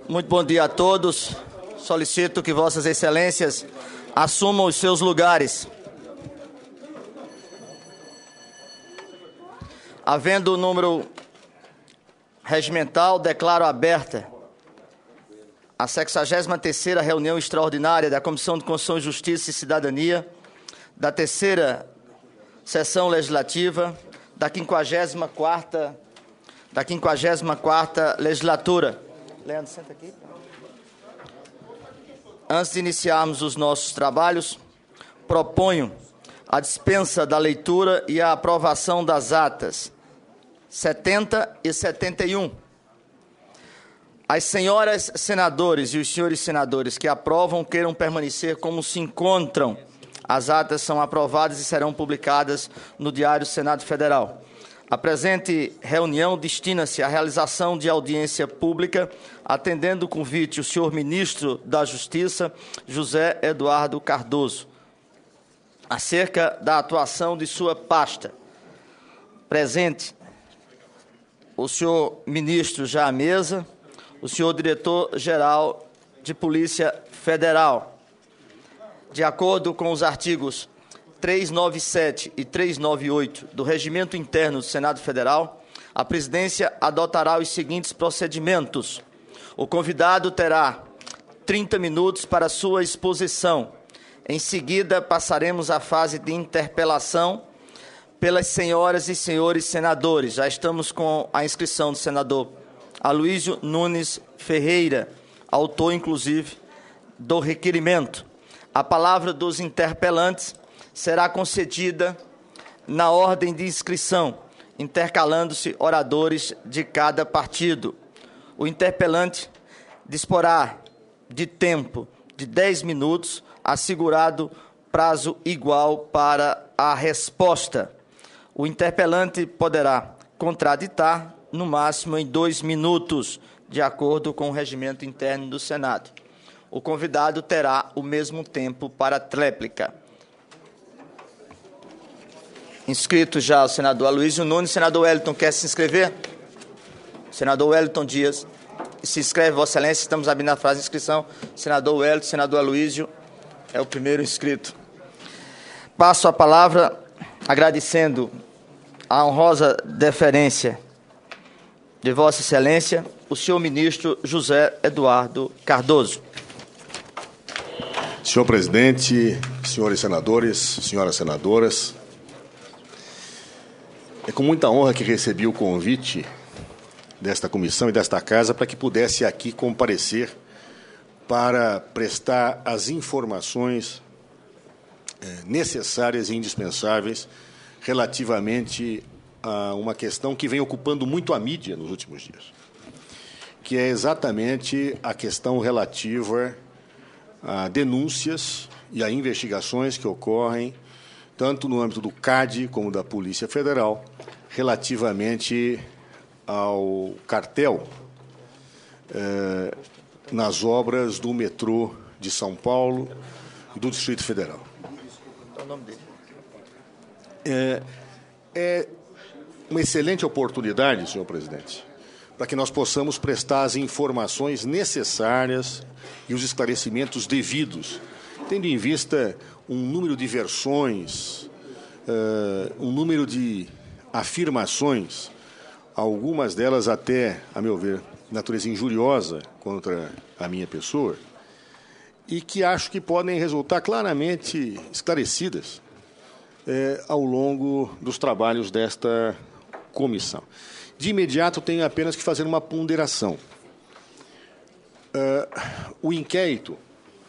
Muito bom dia a todos. Solicito que Vossas Excelências assumam os seus lugares. Havendo o número regimental, declaro aberta a 63ª reunião extraordinária da Comissão de Constituição, Justiça e Cidadania, da 3ª sessão legislativa da 54ª legislatura. Leandro, senta aqui. Antes de iniciarmos os nossos trabalhos, proponho a dispensa da leitura e a aprovação das atas 70 e 71. As senhoras senadores e os senhores senadores que aprovam queiram permanecer como se encontram. As atas são aprovadas e serão publicadas no Diário do Senado Federal. A presente reunião destina-se à realização de audiência pública, atendendo o convite o senhor Ministro da Justiça, José Eduardo Cardoso, acerca da atuação de sua pasta. Presente o senhor Ministro já à mesa, o senhor Diretor-Geral de Polícia Federal. De acordo com os artigos 397 e 398 do Regimento Interno do Senado Federal, a presidência adotará os seguintes procedimentos. O convidado terá 30 minutos para sua exposição. Em seguida, passaremos à fase de interpelação pelas senhoras e senhores senadores. Já estamos com a inscrição do senador Aloísio Nunes Ferreira, autor, inclusive, do requerimento. A palavra dos interpelantes será concedida na ordem de inscrição, intercalando-se oradores de cada partido. O interpelante disporá de tempo de 10 minutos, assegurado prazo igual para a resposta. O interpelante poderá contraditar, no máximo em 2 minutos, de acordo com o regimento interno do Senado. O convidado terá o mesmo tempo para tréplica. Inscrito já o senador Aloísio Nunes. Senador Wellington, quer se inscrever? Senador Wellington Dias. Se inscreve, Vossa Excelência. Estamos abrindo a fase de inscrição. Senador Wellington, senador Aloísio é o primeiro inscrito. Passo a palavra agradecendo a honrosa deferência de Vossa Excelência, o senhor Ministro José Eduardo Cardoso. Senhor presidente, senhores senadores, senhoras senadoras, é com muita honra que recebi o convite desta comissão e desta casa para que pudesse aqui comparecer para prestar as informações necessárias e indispensáveis relativamente a uma questão que vem ocupando muito a mídia nos últimos dias, que é exatamente a questão relativa a denúncias e a investigações que ocorrem tanto no âmbito do CAD como da Polícia Federal, relativamente ao cartel nas obras do metrô de São Paulo e do Distrito Federal. Qual é o nome dele? É uma excelente oportunidade, senhor presidente, para que nós possamos prestar as informações necessárias e os esclarecimentos devidos, tendo em vista um número de versões, um número de afirmações, algumas delas até, a meu ver, de natureza injuriosa contra a minha pessoa, e que acho que podem resultar claramente esclarecidas ao longo dos trabalhos desta comissão. De imediato, tenho apenas que fazer uma ponderação. O inquérito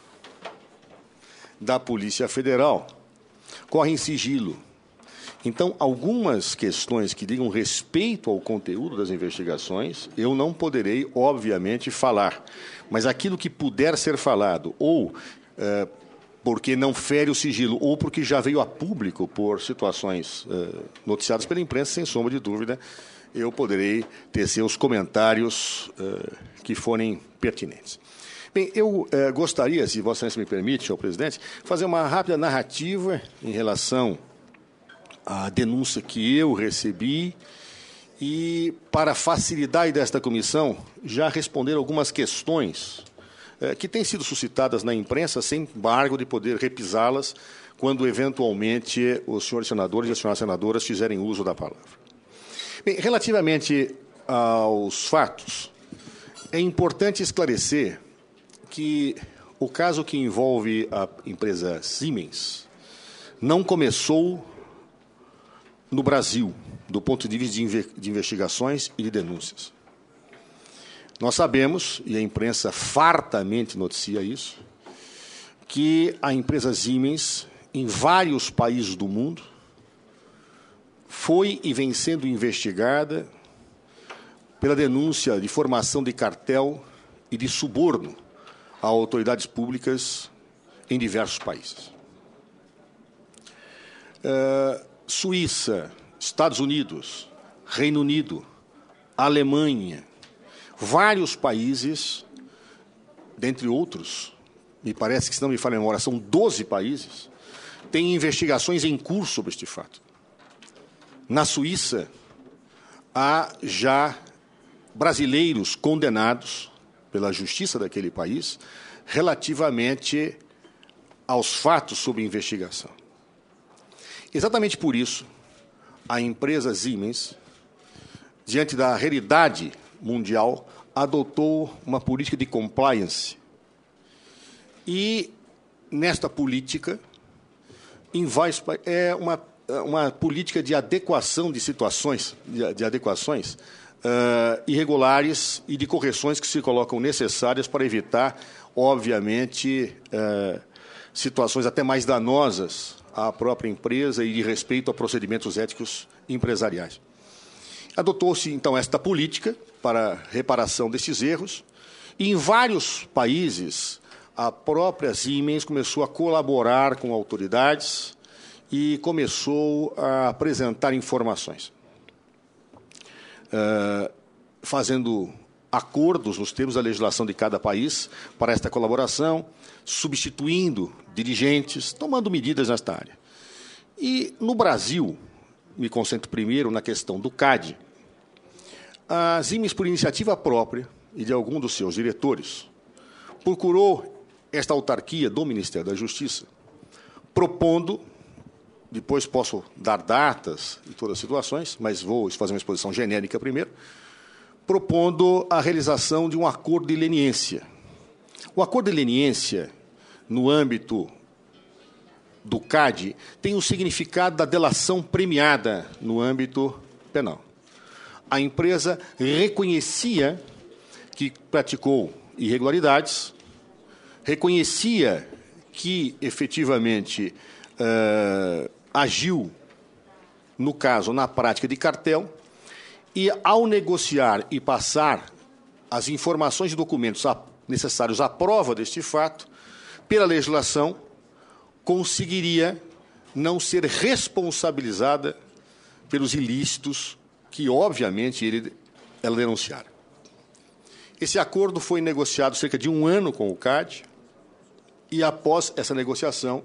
da Polícia Federal corre em sigilo. Então, algumas questões que digam respeito ao conteúdo das investigações, eu não poderei, obviamente, falar. Mas aquilo que puder ser falado, ou porque não fere o sigilo, ou porque já veio a público por situações noticiadas pela imprensa, sem sombra de dúvida, eu poderei tecer os comentários que forem pertinentes. Bem, eu gostaria, se Vossa Excelência me permite, senhor presidente, fazer uma rápida narrativa em relação à denúncia que eu recebi e, para a facilidade desta comissão, já responder algumas questões que têm sido suscitadas na imprensa, sem embargo de poder repisá-las quando, eventualmente, os senhores senadores e as senhoras senadoras fizerem uso da palavra. Bem, relativamente aos fatos, é importante esclarecer que o caso que envolve a empresa Siemens não começou no Brasil, do ponto de vista de investigações e de denúncias. Nós sabemos, e a imprensa fartamente noticia isso, que a empresa Siemens, em vários países do mundo, foi e vem sendo investigada pela denúncia de formação de cartel e de suborno a autoridades públicas em diversos países. Suíça, Estados Unidos, Reino Unido, Alemanha, vários países, dentre outros, me parece que, se não me falha a memória, são 12 países, têm investigações em curso sobre este fato. Na Suíça, há já brasileiros condenados pela justiça daquele país relativamente aos fatos sob investigação. Exatamente por isso, a empresa Siemens, diante da realidade mundial, adotou uma política de compliance. E, nesta política, é uma política de adequação de situações, de adequações irregulares e de correções que se colocam necessárias para evitar, obviamente, situações até mais danosas à própria empresa e de respeito a procedimentos éticos empresariais. Adotou-se, então, esta política para reparação desses erros, e em vários países a própria Siemens começou a colaborar com autoridades e começou a apresentar informações, fazendo acordos nos termos da legislação de cada país para esta colaboração, substituindo dirigentes, tomando medidas nesta área. E, no Brasil, me concentro primeiro na questão do CAD, a Siemens, por iniciativa própria e de algum dos seus diretores, procurou esta autarquia do Ministério da Justiça, propondo, depois posso dar datas e todas as situações, mas vou fazer uma exposição genérica primeiro, propondo a realização de um acordo de leniência. O acordo de leniência, no âmbito do CAD, tem o significado da delação premiada no âmbito penal. A empresa reconhecia que praticou irregularidades, reconhecia que, efetivamente, agiu, no caso, na prática de cartel, e, ao negociar e passar as informações e documentos necessários à prova deste fato, pela legislação, conseguiria não ser responsabilizada pelos ilícitos que, obviamente, ela denunciara. Esse acordo foi negociado cerca de 1 ano com o CAD, e, após essa negociação,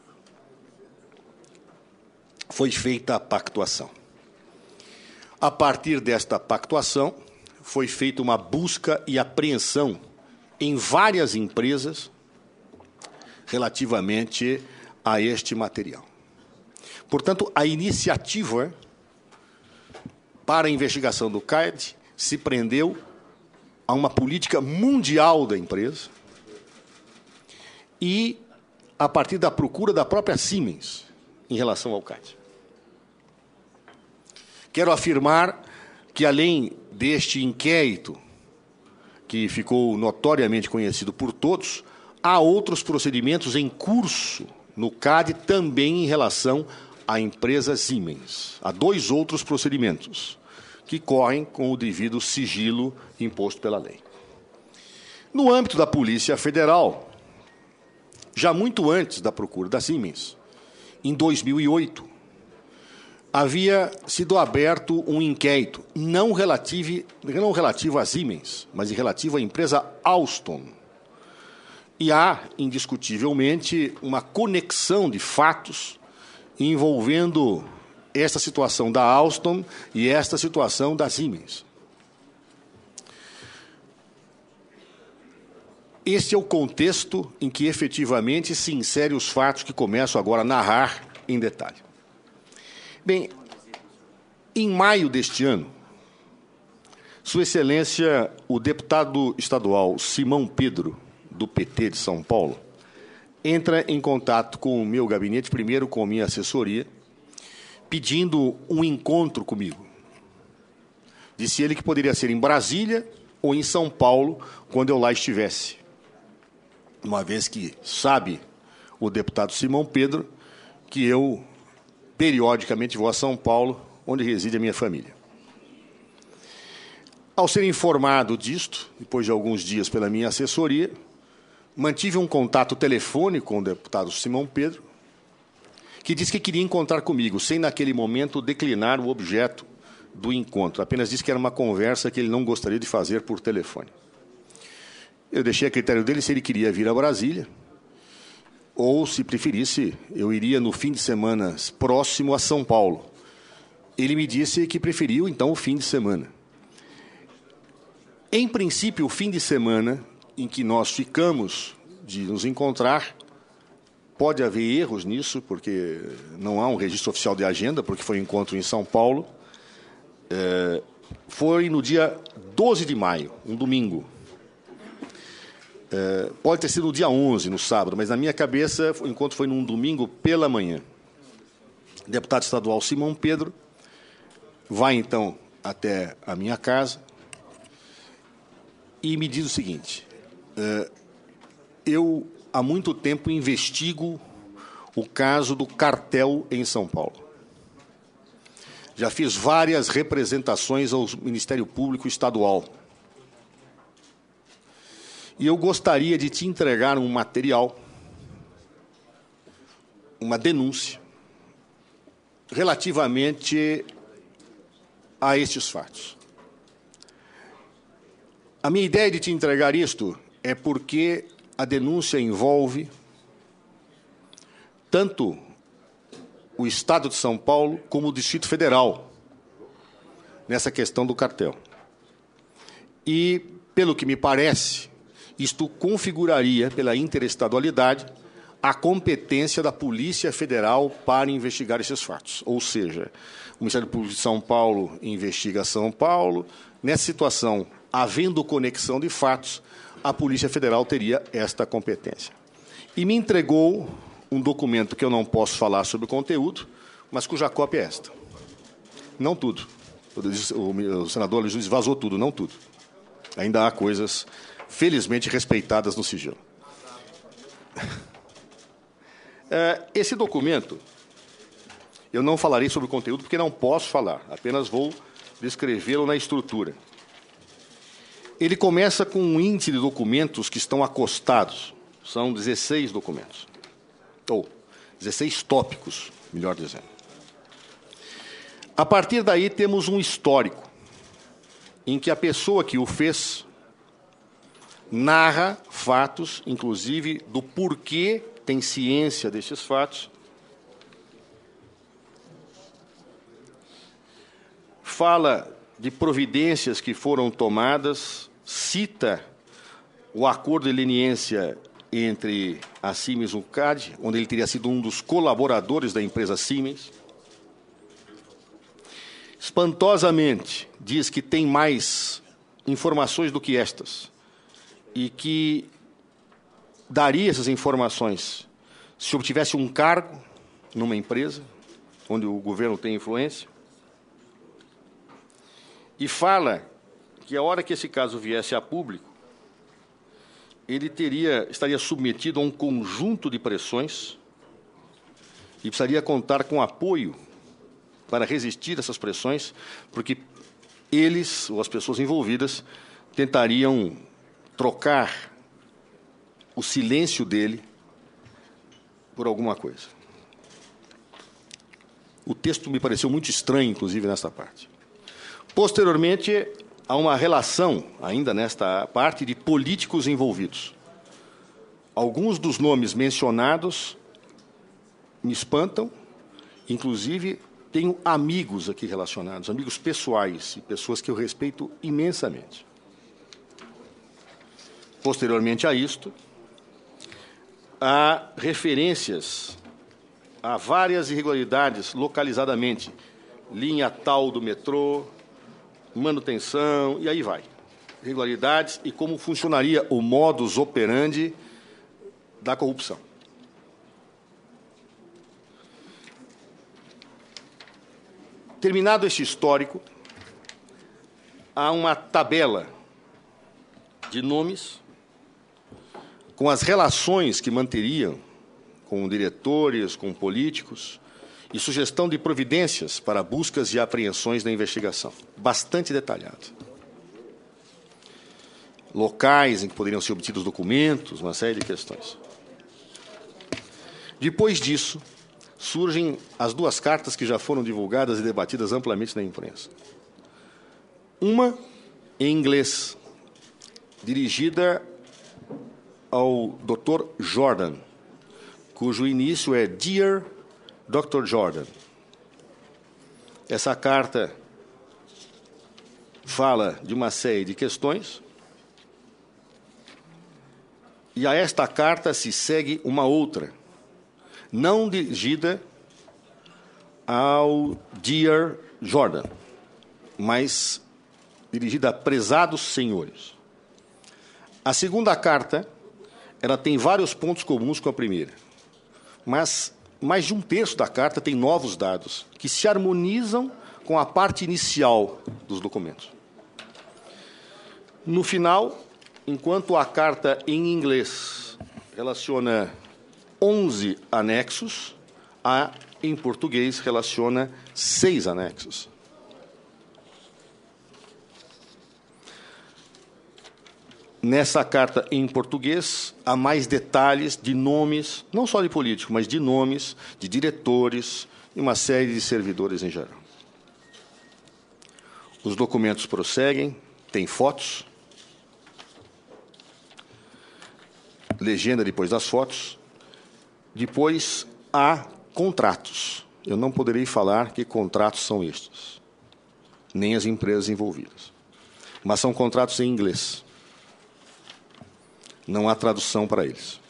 foi feita a pactuação. A partir desta pactuação, foi feita uma busca e apreensão em várias empresas relativamente a este material. Portanto, a iniciativa para a investigação do CAD se prendeu a uma política mundial da empresa e a partir da procura da própria Siemens em relação ao CAD. Quero afirmar que, além deste inquérito, que ficou notoriamente conhecido por todos, há outros procedimentos em curso no CAD também em relação à empresa Siemens. Há 2 outros procedimentos que correm com o devido sigilo imposto pela lei. No âmbito da Polícia Federal, já muito antes da procura da Siemens, em 2008, havia sido aberto um inquérito, não relativo a Siemens, mas relativo à empresa Alstom. E há, indiscutivelmente, uma conexão de fatos envolvendo esta situação da Alstom e esta situação da Siemens. Este é o contexto em que efetivamente se inserem os fatos que começo agora a narrar em detalhe. Bem, em maio deste ano, Sua Excelência, o deputado estadual Simão Pedro, do PT de São Paulo, entra em contato com o meu gabinete, primeiro com a minha assessoria, pedindo um encontro comigo. Disse ele que poderia ser em Brasília ou em São Paulo, quando eu lá estivesse. Uma vez que sabe o deputado Simão Pedro que eu, periodicamente, vou a São Paulo, onde reside a minha família. Ao ser informado disto, depois de alguns dias pela minha assessoria, mantive um contato telefônico com o deputado Simão Pedro, que disse que queria encontrar comigo, sem naquele momento declinar o objeto do encontro. Apenas disse que era uma conversa que ele não gostaria de fazer por telefone. Eu deixei a critério dele se ele queria vir a Brasília, ou, se preferisse, eu iria no fim de semana próximo a São Paulo. Ele me disse que preferiu, então, o fim de semana. Em princípio, o fim de semana em que nós ficamos de nos encontrar, pode haver erros nisso, porque não há um registro oficial de agenda, porque foi um encontro em São Paulo, foi no dia 12 de maio, um domingo. Pode ter sido no dia 11, no sábado, mas na minha cabeça o encontro foi num domingo pela manhã. O deputado estadual Simão Pedro vai, então, até a minha casa e me diz o seguinte: eu há muito tempo investigo o caso do cartel em São Paulo. Já fiz várias representações ao Ministério Público Estadual. E eu gostaria de te entregar um material, uma denúncia, relativamente a estes fatos. A minha ideia de te entregar isto é porque a denúncia envolve tanto o Estado de São Paulo como o Distrito Federal nessa questão do cartel. E, pelo que me parece, isto configuraria, pela interestadualidade, a competência da Polícia Federal para investigar esses fatos. Ou seja, o Ministério Público de São Paulo investiga São Paulo. Nessa situação, havendo conexão de fatos, a Polícia Federal teria esta competência. E me entregou um documento que eu não posso falar sobre o conteúdo, mas cuja cópia é esta. Não tudo. O senador Luiz vazou tudo, não tudo. Ainda há coisas felizmente respeitadas no sigilo. Esse documento, eu não falarei sobre o conteúdo porque não posso falar, apenas vou descrevê-lo na estrutura. Ele começa com um índice de documentos que estão acostados. São 16 documentos. Ou 16 tópicos, melhor dizendo. A partir daí, temos um histórico, em que a pessoa que o fez narra fatos, inclusive do porquê tem ciência desses fatos, fala de providências que foram tomadas, cita o acordo de leniência entre a Siemens e o CAD, onde ele teria sido um dos colaboradores da empresa Siemens. Espantosamente, diz que tem mais informações do que estas, e que daria essas informações se obtivesse um cargo numa empresa, onde o governo tem influência, e fala que a hora que esse caso viesse a público, ele estaria submetido a um conjunto de pressões e precisaria contar com apoio para resistir a essas pressões, porque eles, ou as pessoas envolvidas, tentariam trocar o silêncio dele por alguma coisa. O texto me pareceu muito estranho, inclusive, nesta parte. Posteriormente, há uma relação, ainda nesta parte, de políticos envolvidos. Alguns dos nomes mencionados me espantam, inclusive tenho amigos aqui relacionados, amigos pessoais e pessoas que eu respeito imensamente. Posteriormente a isto, há referências a várias irregularidades localizadamente, linha tal do metrô, manutenção, e aí vai. Irregularidades e como funcionaria o modus operandi da corrupção. Terminado este histórico, há uma tabela de nomes com as relações que manteriam com diretores, com políticos, e sugestão de providências para buscas e apreensões da investigação. Bastante detalhado. Locais em que poderiam ser obtidos documentos, uma série de questões. Depois disso, surgem as duas cartas que já foram divulgadas e debatidas amplamente na imprensa. Uma em inglês, dirigida ao Dr. Jordan, cujo início é Dear Dr. Jordan. Essa carta fala de uma série de questões, e a esta carta se segue uma outra, não dirigida ao Dear Jordan, mas dirigida a prezados senhores. A segunda carta, ela tem vários pontos comuns com a primeira, mas mais de um terço da carta tem novos dados que se harmonizam com a parte inicial dos documentos. No final, enquanto a carta em inglês relaciona 11 anexos, a em português relaciona 6 anexos. Nessa carta em português, há mais detalhes de nomes, não só de políticos, mas de nomes, de diretores e uma série de servidores em geral. Os documentos prosseguem, tem fotos, legenda depois das fotos, depois há contratos. Eu não poderei falar que contratos são estes, nem as empresas envolvidas, mas são contratos em inglês. Não há tradução para eles.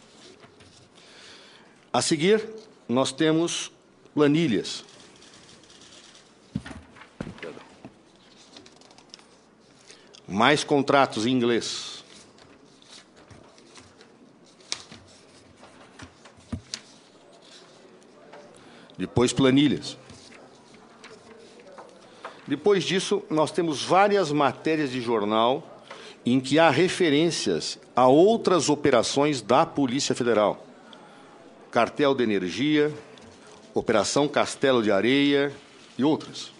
A seguir, nós temos planilhas. Mais contratos em inglês. Depois, planilhas. Depois disso, nós temos várias matérias de jornal em que há referências a outras operações da Polícia Federal. Cartel de Energia, Operação Castelo de Areia e outras.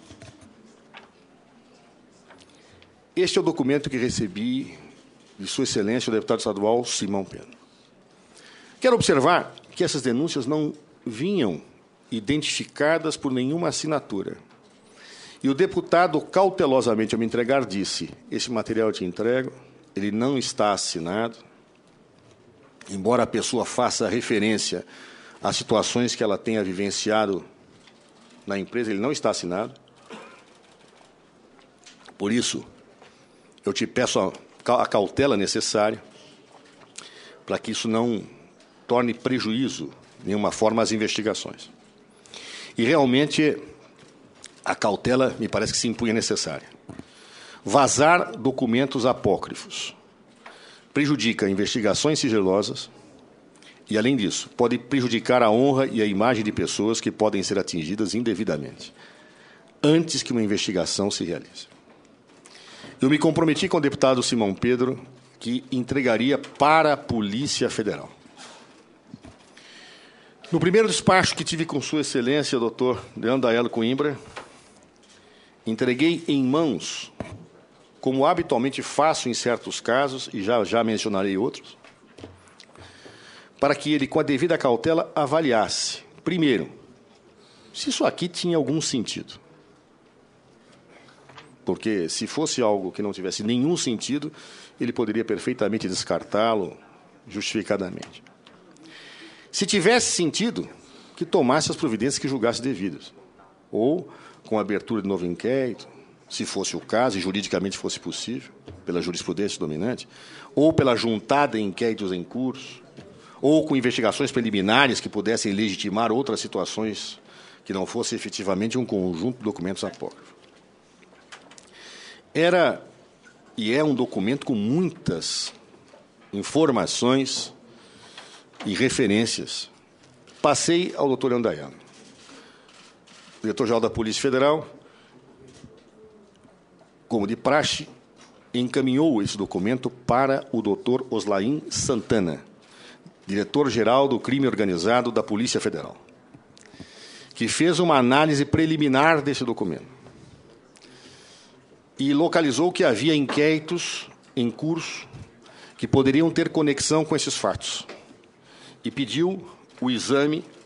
Este é o documento que recebi de Sua Excelência, o deputado estadual Simão Pedro. Quero observar que essas denúncias não vinham identificadas por nenhuma assinatura. E o deputado, cautelosamente, ao me entregar, disse: esse material eu te entrego, ele não está assinado, embora a pessoa faça referência às situações que ela tenha vivenciado na empresa, ele não está assinado. Por isso, eu te peço a cautela necessária para que isso não torne prejuízo, de nenhuma forma, às investigações. E, realmente, a cautela me parece que se impunha necessária. Vazar documentos apócrifos prejudica investigações sigilosas e, além disso, pode prejudicar a honra e a imagem de pessoas que podem ser atingidas indevidamente, antes que uma investigação se realize. Eu me comprometi com o deputado Simão Pedro que entregaria para a Polícia Federal. No primeiro despacho que tive com Sua Excelência, o doutor Leandro Daelo Coimbra, entreguei em mãos, como habitualmente faço em certos casos, e já mencionarei outros, para que ele, com a devida cautela, avaliasse, primeiro, se isso aqui tinha algum sentido. Porque, se fosse algo que não tivesse nenhum sentido, ele poderia perfeitamente descartá-lo justificadamente. Se tivesse sentido, que tomasse as providências que julgasse devidas. ou com a abertura de novo inquérito, se fosse o caso e juridicamente fosse possível, pela jurisprudência dominante, ou pela juntada em inquéritos em curso, ou com investigações preliminares que pudessem legitimar outras situações que não fosse efetivamente um conjunto de documentos apócrifos. Era e é um documento com muitas informações e referências. Passei ao doutor Leandro Dayano, diretor-geral da Polícia Federal, como de praxe, encaminhou esse documento para o doutor Oslaim Santana, diretor-geral do Crime Organizado da Polícia Federal, que fez uma análise preliminar desse documento e localizou que havia inquéritos em curso que poderiam ter conexão com esses fatos e pediu o exame